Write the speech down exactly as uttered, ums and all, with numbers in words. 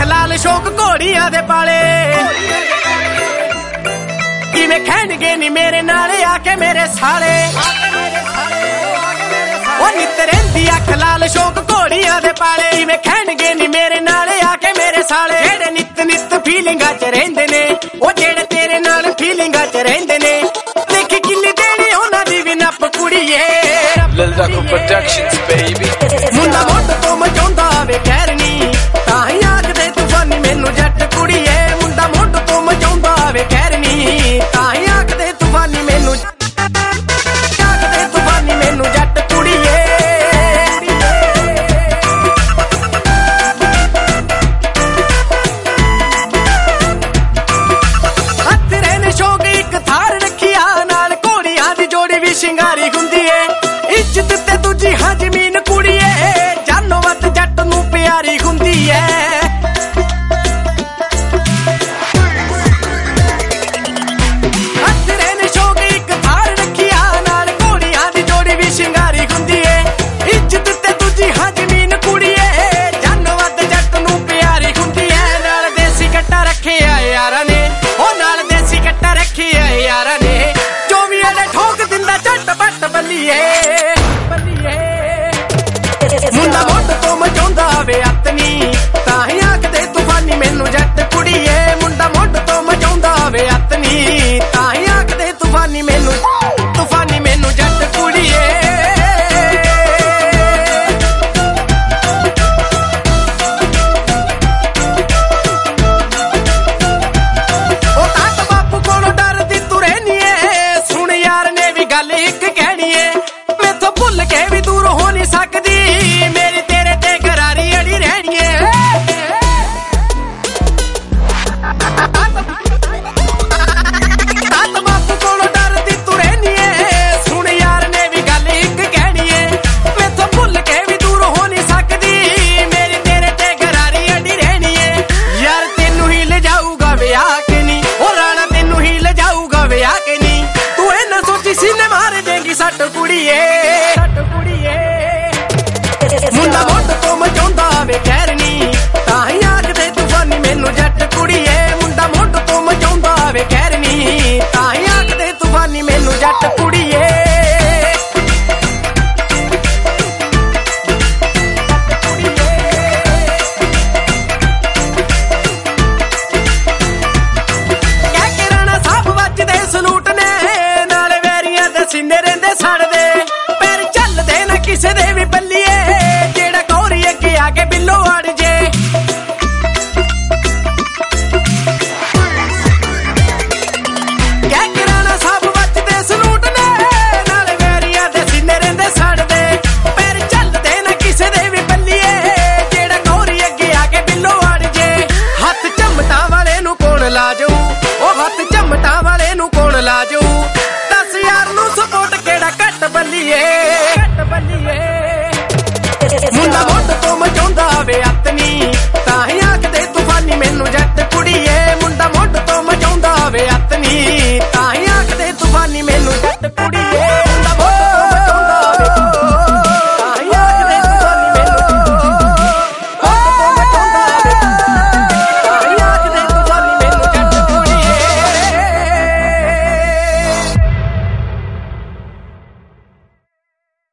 ਲਾਲ ਸ਼ੌਕ ਘੋੜੀਆਂ ਦੇ ਪਾਲੇ ਕਿਵੇਂ ਖੈਣਗੇ ਨੀ ਮੇਰੇ ਨਾਲ ਆ ਕੇ ਮੇਰੇ ਸਾਲੇ ਉਹ ਨਿੱਤ ਰਹਿੰਦੀ ਅੱਖ ਲਾਲ ਸ਼ੌਕ ਘੋੜੀਆਂ ਦੇ ਪਾਲੇ ਕਿਵੇਂ ਖੈਣਗੇ ਨੀ ਮੇਰੇ ਨਾਲ ਆ ਕੇ ਮੇਰੇ ਸਾਲੇ ਜਿਹੜੇ ਨਿੱਤ ਨਿੱਤ ਫੀਲਿੰਗਾਂ ਚ ਰਹਿੰਦੇ ਨੇ ਉਹ ਜਿਹੜੇ ਤੇਰੇ ਨਾਲ ਫੀਲਿੰਗਾਂ ਚ ਰਹਿੰਦੇ ਨੇ ਦੇਖੀ ਕਿੰਨੀ ਦੇਣੀ ਉਹਨਾਂ ਦੀ ਵੀ ਨੱਪ ਕੁੜੀਏ Lildaco Productions baby ਮੁੰਡਾ ਮੋਢ ਤੋਂ ਮਚਾਉਂਦਾ ਵੇ ਖੈਰ ਨੀ ਤਾਂ ਹੀ ਆਖਦੇ ਤੂਫਾਨੀ ਮੈਨੂੰ ਜੱਟ ਕੁੜੀਏ ਮੁੰਡਾ ਮੋਢ ਤੋਂ ਮਚਾਉਂਦਾ ਵੇ ਖੈਰ ਨੀ ਤਾਂ ਹੀ ਆਖਦੇ ਤੂਫਾਨੀ ਮੈਨੂੰ ਆਖਦੇ ਤੂਫਾਨੀ ਮੈਨੂੰ ਜੱਟ ਕੁੜੀਏ ਹੱਥ ਰਹਿਣ ਸ਼ੌਕ ਇੱਕ ਥਾਰ ਰੱਖਿਆ ਨਾਲ ਘੋੜੀਆਂ ਦੀ ਜੋੜੀ ਵੀ ਸ਼ਿੰਗਾਰੀ ਹੁੰਦੀ ਏ ਇੱਜ਼ਤ ਤੇ ਦੂਜੀ ਹਾਂ ਜ਼ਮੀਨ ਕੁੜੀਏ ਜਾਨੋਂ ਵੱਧ ਜੱਟ ਨੂੰ ਪਿਆਰੀ ਹੁੰਦੀ ਐ ਹੱਥ ਰਹਿਣ ਸ਼ੌਕ ਇੱਕ ਥਾਰ ਰੱਖਿਆ ਨਾਲ ਘੋੜੀਆਂ ਦੀ ਜੋੜੀ ਵੀ ਸ਼ਿੰਗਾਰੀ ਹੁੰਦੀ ਏ ਇੱਜ਼ਤ ਤੇ ਦੂਜੀ ਹਾਂ ਜ਼ਮੀਨ ਕੁੜੀਏ ਜਾਨੋਂ ਵੱਧ ਜੱਟ ਨੂੰ ਪਿਆਰੀ ਹੁੰਦੀ ਐ ਨਾਲ ਦੇਸੀ ਕੱਟਾ ਰੱਖਿਆ ਯਾਰਾਂ ਨੇ ਉਹ ਨਾਲ ਦੇਸੀ ਕੱਟਾ ਰੱਖਿਆ ਯਾਰਾਂ ਨੇ ਜੋ ਵੀ ਇਹਨੇ ਠੋਕ ਦਿੰਦਾ ਝੱਟ ਪੱਟ ਬੱਲੀਏ ਮੁੰਡਾ ਮੋਢ ਤੋਂ ਮਚਾਉਂਦਾ ਵੇ ਅਤਨੀ ਤਾਂ ਹੀ ਆਖਦੇ ਤੂਫਾਨੀ ਮੈਨੂੰ ਜੱਟ ਕੁੜੀਏ ਮੁੰਡਾ ਮੋਢ ਤੋਂ ਮਚਾਉਂਦਾ ਵੇ ਅਤਨੀ ਤਾਂ ਹੀ ਆਖਦੇ ਤੂਫਾਨੀ ਮੈਨੂੰ ਤੂਫਾਨੀ ਮੈਨੂੰ ਜੱਟ ਕੁੜੀਏ ਉਹ ਤਾਂ ਬਾਪੂ ਕੋਲੋਂ ਡਰਦੀ ਤੁਰੇ ਨੀ ਏ ਸੁਣ ਯਾਰ ਨੇ ਵੀ ਗੱਲ ਇੱਕ ਕਹਿਣੀ ਏ ਮੈਥੋਂ ਭੁੱਲ ਕੇ ਵੀ ਦੂਰ ਹੋ ਨਹੀਂ ਸਕਦੀ ਮੇਰੀ ਤੇਰੇ ਤੇ ਕਰਾਰੀ ਅੜੀ ਰਹਿਣੀ ਏ ਤਾਂ ਬਾਪੂ ਕੋਲੋਂ ਡਰਦੀ ਤੁਰੇ ਨੀ ਏ ਸੁਣ ਯਾਰ ਨੇ ਵੀ ਗੱਲ ਇੱਕ ਕਹਿਣੀ ਏ ਮੈਥੋਂ ਭੁੱਲ ਕੇ ਵੀ ਦੂਰ ਹੋ ਨਹੀਂ ਸਕਦੀ ਮੇਰੀ ਤੇਰੇ ਤੇ ਕਰਾਰੀ ਅੜੀ ਰਹਿਣੀ ਏ ਯਾਰ ਤੈਨੂੰ ਹੀ ਲਿਜਾਊਗਾ ਵਿਆਹ ਕੇ ਨੀ ਉਹ ਰਾਣਾ ਤੈਨੂੰ ਹੀ ਲਿਜਾਊਗਾ ਵਿਆਹ ਕੇ ਨੀ ਤੂੰ ਇਹ ਨਾ ਸੋਚੀ ਸੀਨੇ ਮਾਰ ਦੇਂਗੀ ਸੱਟ ਕੁੜੀਏ